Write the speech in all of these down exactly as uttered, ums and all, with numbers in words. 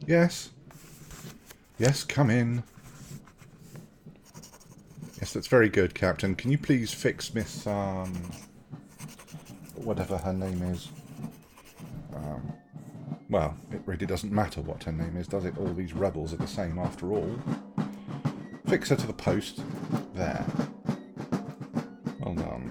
Yes. Yes, come in. Yes, that's very good, Captain. Can you please fix Miss, um... whatever her name is? Um, well, it really doesn't matter what her name is, does it? All these rebels are the same after all. Fix her to the post. There. Well done.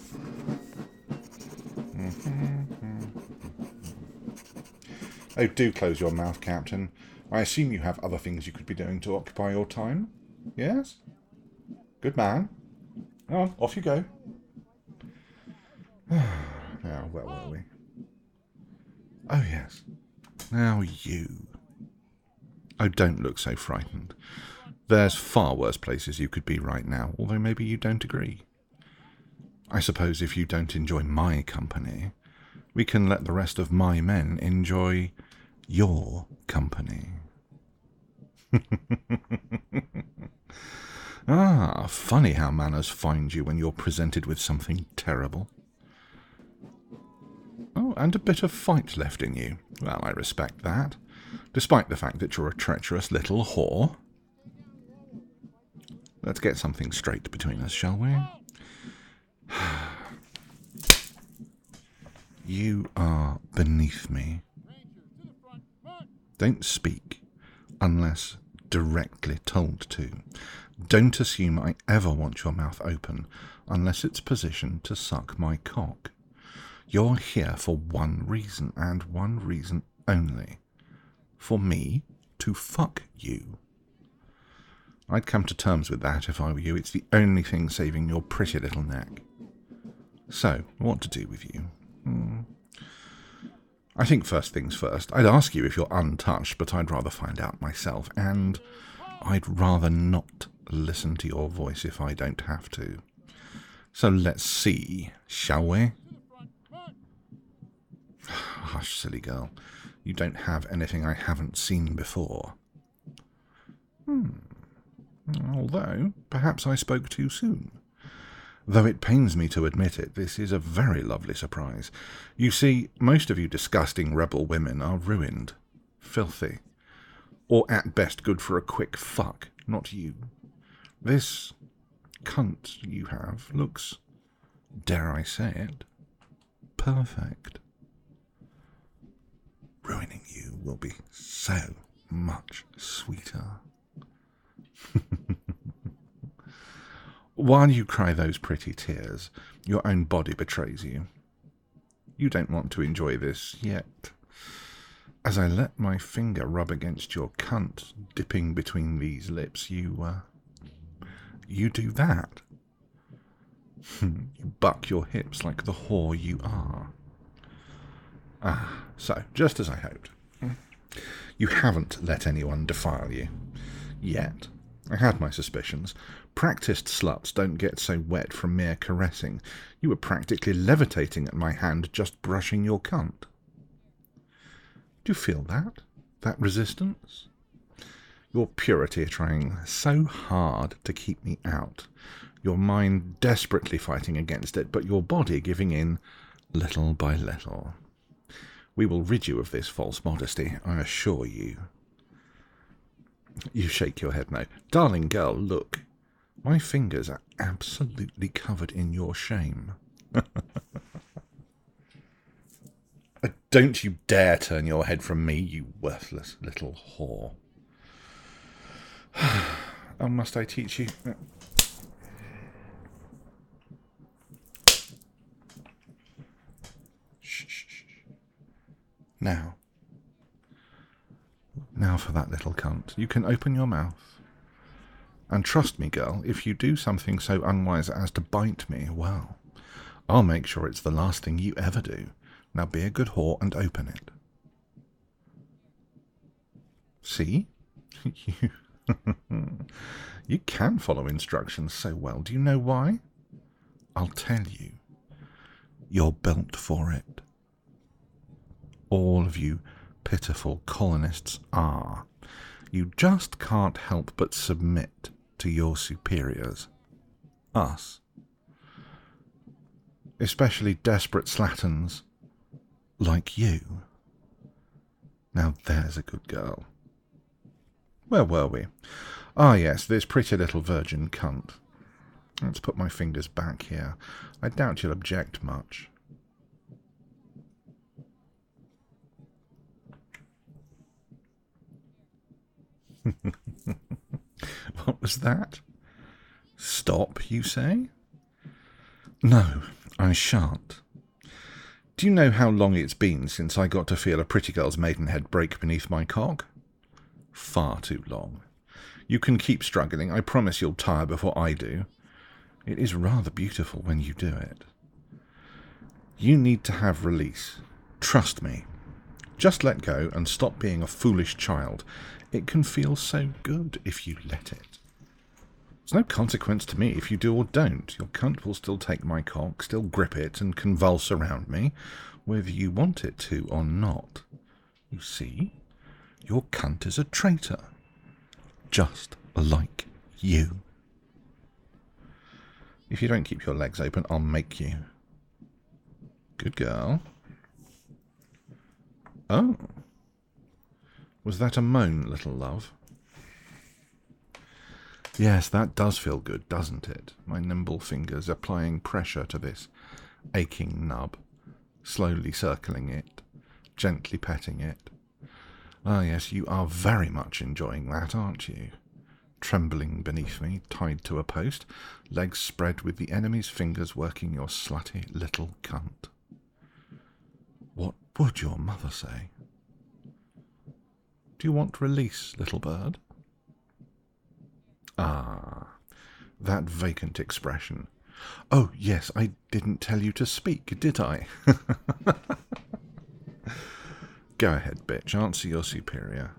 Oh, do close your mouth, Captain. I assume you have other things you could be doing to occupy your time? Yes? Good man. Oh, off you go. Now, where were we? Oh, yes. Now you. Oh, don't look so frightened. There's far worse places you could be right now, although maybe you don't agree. I suppose if you don't enjoy my company, we can let the rest of my men enjoy your company. Ah, funny how manners find you when you're presented with something terrible. Oh, and a bit of fight left in you. Well, I respect that, despite the fact that you're a treacherous little whore. Let's get something straight between us, shall we? You are beneath me. Don't speak unless directly told to. Don't assume I ever want your mouth open unless it's positioned to suck my cock. You're here for one reason, and one reason only. For me to fuck you. I'd come to terms with that if I were you. It's the only thing saving your pretty little neck. So, what to do with you? Hmm. I think first things first. I'd ask you if you're untouched, but I'd rather find out myself, and I'd rather not listen to your voice if I don't have to. So let's see, shall we? Hush, silly girl. You don't have anything I haven't seen before. Hmm. Although, perhaps I spoke too soon. Though it pains me to admit it, this is a very lovely surprise. You see, most of you disgusting rebel women are ruined, filthy, or at best good for a quick fuck, not you. This cunt you have looks, dare I say it, perfect. Ruining you will be so much sweeter. While you cry those pretty tears, your own body betrays you. You don't want to enjoy this yet. As I let my finger rub against your cunt, dipping between these lips, you, uh, you do that. You buck your hips like the whore you are. Ah, so, just as I hoped. You haven't let anyone defile you. Yet. I had my suspicions. Practised sluts don't get so wet from mere caressing. You were practically levitating at my hand, just brushing your cunt. Do you feel that? That resistance? Your purity trying so hard to keep me out. Your mind desperately fighting against it, but your body giving in little by little. We will rid you of this false modesty, I assure you. You shake your head no. Darling girl, look. My fingers are absolutely covered in your shame. Don't you dare turn your head from me, you worthless little whore. Oh, must I teach you? Shh, shh, shh. Now. Now for that little cunt. You can open your mouth. And trust me, girl, if you do something so unwise as to bite me, well, I'll make sure it's the last thing you ever do. Now be a good whore and open it. See? You, you can follow instructions so well. Do you know why? I'll tell you. You're built for it. All of you pitiful colonists are. You just can't help but submit to your superiors. Us. Especially desperate slatterns like you. Now there's a good girl. Where were we? Ah, yes, this pretty little virgin cunt. Let's put my fingers back here. I doubt you'll object much. What was that? Stop, you say? No, I shan't. Do you know how long it's been since I got to feel a pretty girl's maidenhead break beneath my cock? Far too long. You can keep struggling. I promise you'll tire before I do. It is rather beautiful when you do it. You need to have release. Trust me. Just let go and stop being a foolish child. It can feel so good if you let it. There's no consequence to me if you do or don't. Your cunt will still take my cock, still grip it and convulse around me, whether you want it to or not. You see? Your cunt is a traitor. Just like you. If you don't keep your legs open, I'll make you. Good girl. Oh. Was that a moan, little love? Yes, that does feel good, doesn't it? My nimble fingers applying pressure to this aching nub, slowly circling it, gently petting it. Ah, yes, you are very much enjoying that, aren't you? Trembling beneath me, tied to a post, legs spread with the enemy's fingers working your slutty little cunt. What would your mother say? Do you want release, little bird? Ah, that vacant expression. Oh, yes, I didn't tell you to speak, did I? Go ahead, bitch. Answer your superior.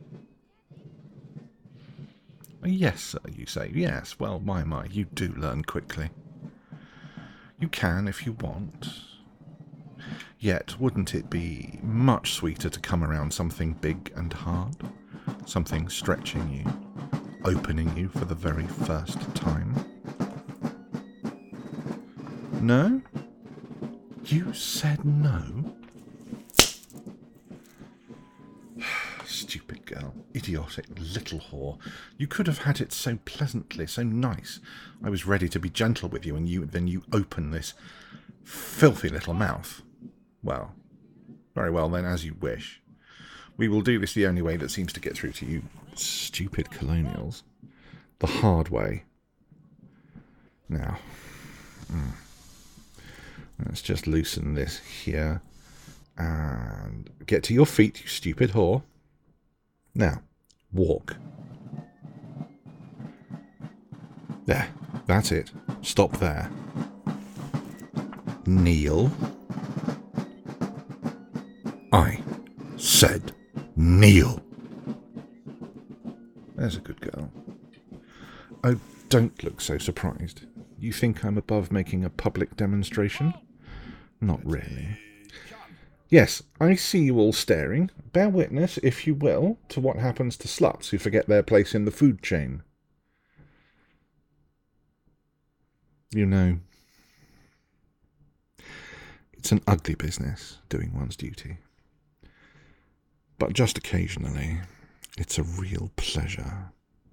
Yes, sir, you say. Yes, well, my, my, you do learn quickly. You can if you want. Yet, wouldn't it be much sweeter to come around something big and hard? Something stretching you, opening you for the very first time? No? You said no? Stupid girl. Idiotic little whore. You could have had it so pleasantly, so nice. I was ready to be gentle with you, and you then you open this filthy little mouth. Well, very well then, as you wish. We will do this the only way that seems to get through to you stupid colonials. The hard way. Now, mm, let's just loosen this here. And get to your feet, you stupid whore. Now, walk. There, that's it. Stop there. Kneel. I said kneel. There's a good girl. Oh, don't look so surprised. You think I'm above making a public demonstration? Not really. Yes, I see you all staring. Bear witness, if you will, to what happens to sluts who forget their place in the food chain. You know, it's an ugly business, doing one's duty. But just occasionally, it's a real pleasure.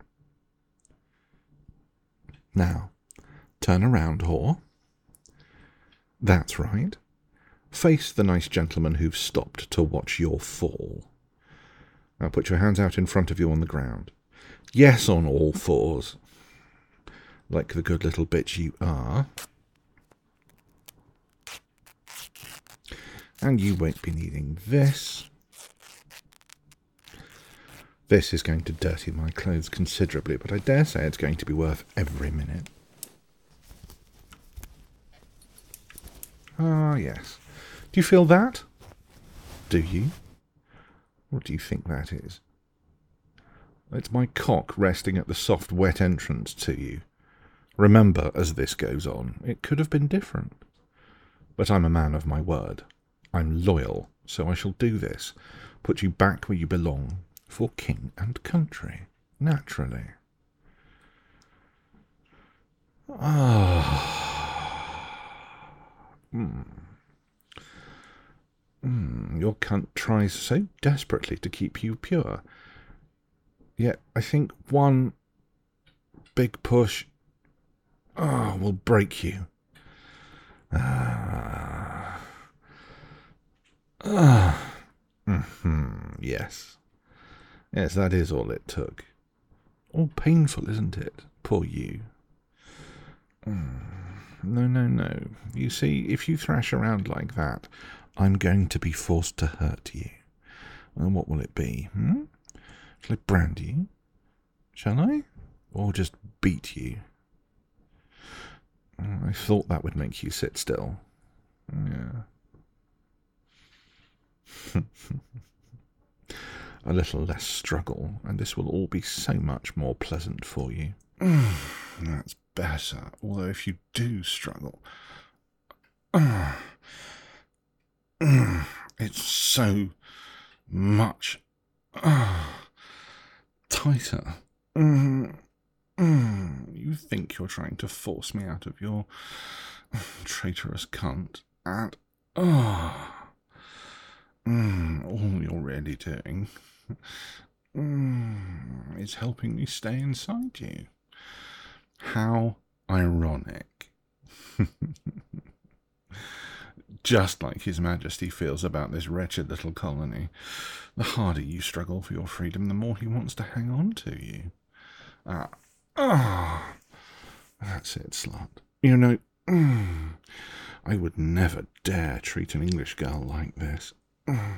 Now, turn around, whore. That's right. Face the nice gentleman who've stopped to watch your fall. Now put your hands out in front of you on the ground. Yes, on all fours. Like the good little bitch you are. And you won't be needing this. This is going to dirty my clothes considerably, but I dare say it's going to be worth every minute. Ah, yes. Do you feel that? Do you? What do you think that is? It's my cock resting at the soft, wet entrance to you. Remember, as this goes on, it could have been different. But I'm a man of my word. I'm loyal, so I shall do this. Put you back where you belong, for king and country, naturally. Ah. Hmm. Mm, your cunt tries so desperately to keep you pure. Yet I think one big push oh, will break you. Ah. Ah. Mm-hmm. Yes. Yes, that is all it took. All painful, isn't it? Poor you. Mm. No, no, no. You see, if you thrash around like that, I'm going to be forced to hurt you. And what will it be? Hmm? Shall I brand you? Shall I? Or just beat you? I thought that would make you sit still. Yeah. A little less struggle, and this will all be so much more pleasant for you. That's better, although if you do struggle... it's so much tighter. You think you're trying to force me out of your traitorous cunt, and oh, all you're really doing is helping me stay inside you. How ironic. Just like His Majesty feels about this wretched little colony. The harder you struggle for your freedom, the more he wants to hang on to you. Ah, ah, that's it, slut. You know, mm, I would never dare treat an English girl like this. Mm,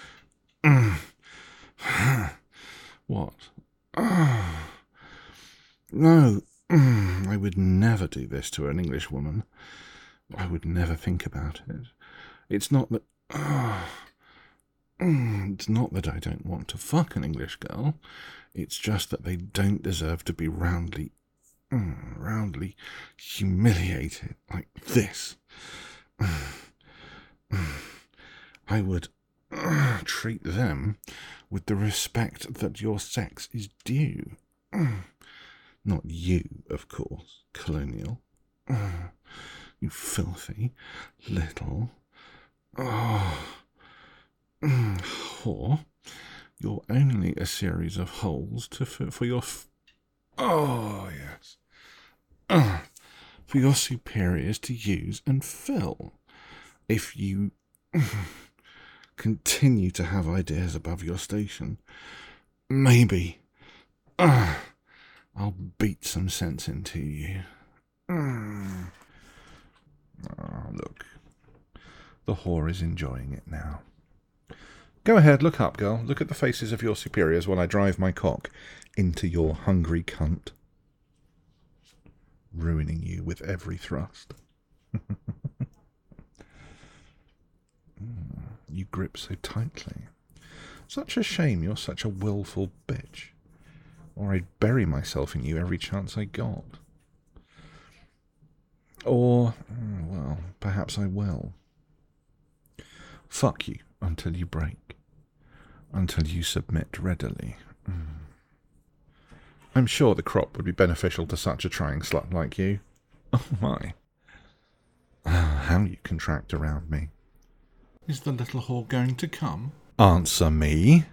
mm, what? Ah, no, mm, I would never do this to an English woman. I would never think about it. It's not that... Uh, it's not that I don't want to fuck an English girl. It's just that they don't deserve to be roundly... Uh, roundly humiliated like this. I would uh, treat them with the respect that your sex is due. Not you, of course, colonial. You filthy little oh, whore. You're only a series of holes to f- for your f- oh yes, uh, for your superiors to use and fill. If you continue to have ideas above your station, maybe uh, I'll beat some sense into you. Mm. Oh, look. The whore is enjoying it now. Go ahead, look up, girl. Look at the faces of your superiors while I drive my cock into your hungry cunt. Ruining you with every thrust. You grip so tightly. Such a shame you're such a willful bitch. Or I'd bury myself in you every chance I got. Or, well, perhaps I will. Fuck you until you break. Until you submit readily. Mm. I'm sure the crop would be beneficial to such a trying slut like you. Oh my. How you contract around me. Is the little whore going to come? Answer me.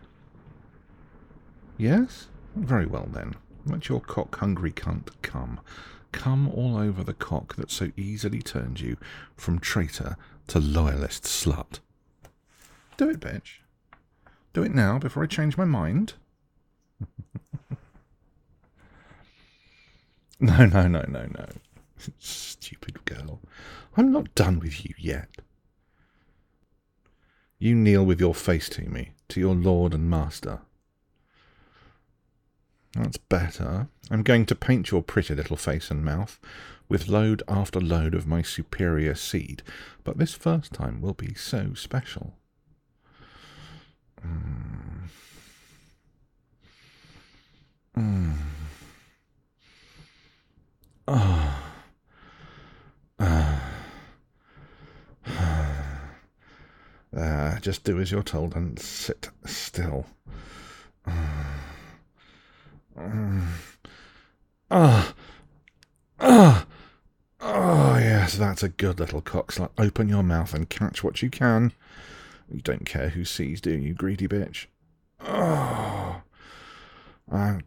Yes? Very well then. Let your cock-hungry cunt come. Come all over the cock that so easily turned you from traitor to loyalist slut. Do it, bitch. Do it now before I change my mind. No, no, no, no, no. Stupid girl. I'm not done with you yet. You kneel with your face to me, to your lord and master. That's better. I'm going to paint your pretty little face and mouth with load after load of my superior seed, but this first time will be so special. Mm. Mm. Oh. Uh. Uh, just do as you're told and sit still. Ah, ah, ah, oh yes, that's a good little cockslut. Open your mouth and catch what you can. You don't care who sees, do you, greedy bitch? Oh, uh,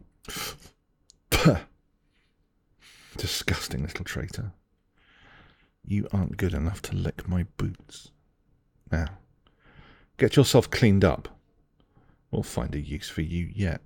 disgusting little traitor. You aren't good enough to lick my boots. Now, get yourself cleaned up. We'll find a use for you yet.